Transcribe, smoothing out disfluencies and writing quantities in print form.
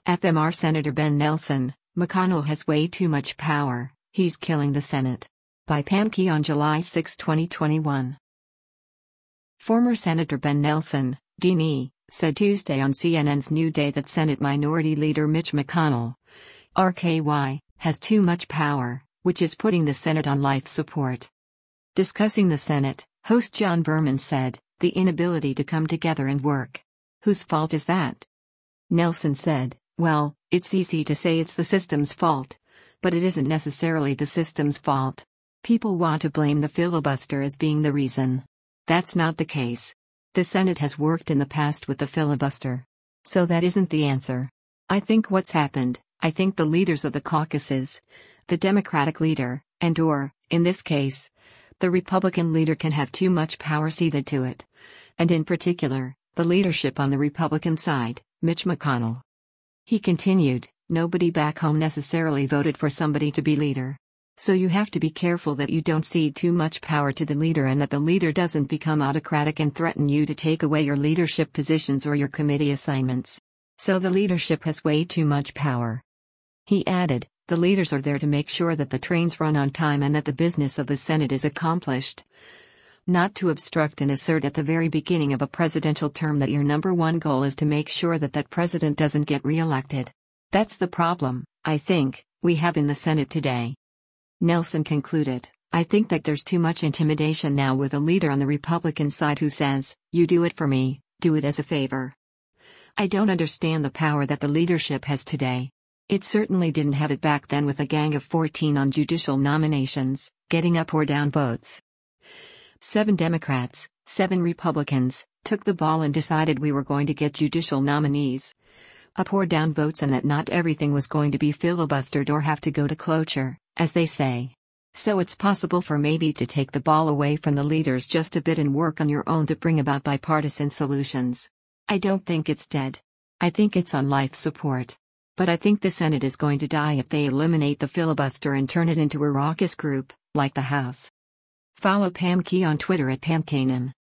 FMR Senator Ben Nelson, McConnell has way too much power, he's killing the Senate. By Pam Key on July 6, 2021. Former Senator Ben Nelson, D.N.E., said Tuesday on CNN's New Day that Senate Minority Leader Mitch McConnell, RKY, has too much power, which is putting the Senate on life support. Discussing the Senate, host John Berman said, "The inability to come together and work. Whose fault is that?" Nelson said, "Well, it's easy to say it's the system's fault. But it isn't necessarily the system's fault. People want to blame the filibuster as being the reason. That's not the case. The Senate has worked in the past with the filibuster. So that isn't the answer. I think what's happened, I think the leaders of the caucuses, the Democratic leader, and/or, in this case, the Republican leader can have too much power ceded to it. And in particular, the leadership on the Republican side, Mitch McConnell." He continued, "Nobody back home necessarily voted for somebody to be leader. So you have to be careful that you don't cede too much power to the leader and that the leader doesn't become autocratic and threaten you to take away your leadership positions or your committee assignments. So the leadership has way too much power." He added, "The leaders are there to make sure that the trains run on time and that the business of the Senate is accomplished. Not to obstruct and assert at the very beginning of a presidential term that your number one goal is to make sure that that president doesn't get reelected. That's the problem, I think, we have in the Senate today." Nelson concluded, "I think that there's too much intimidation now with a leader on the Republican side who says, 'You do it for me, do it as a favor.' I don't understand the power that the leadership has today. It certainly didn't have it back then with a gang of 14 on judicial nominations, getting up or down votes. 7 Democrats, 7 Republicans, took the ball and decided we were going to get judicial nominees. Up or down votes and that not everything was going to be filibustered or have to go to cloture, as they say. So it's possible for maybe to take the ball away from the leaders just a bit and work on your own to bring about bipartisan solutions. I don't think it's dead. I think it's on life support. But I think the Senate is going to die if they eliminate the filibuster and turn it into a raucous group, like the House." Follow Pam Key on Twitter at PamKanan.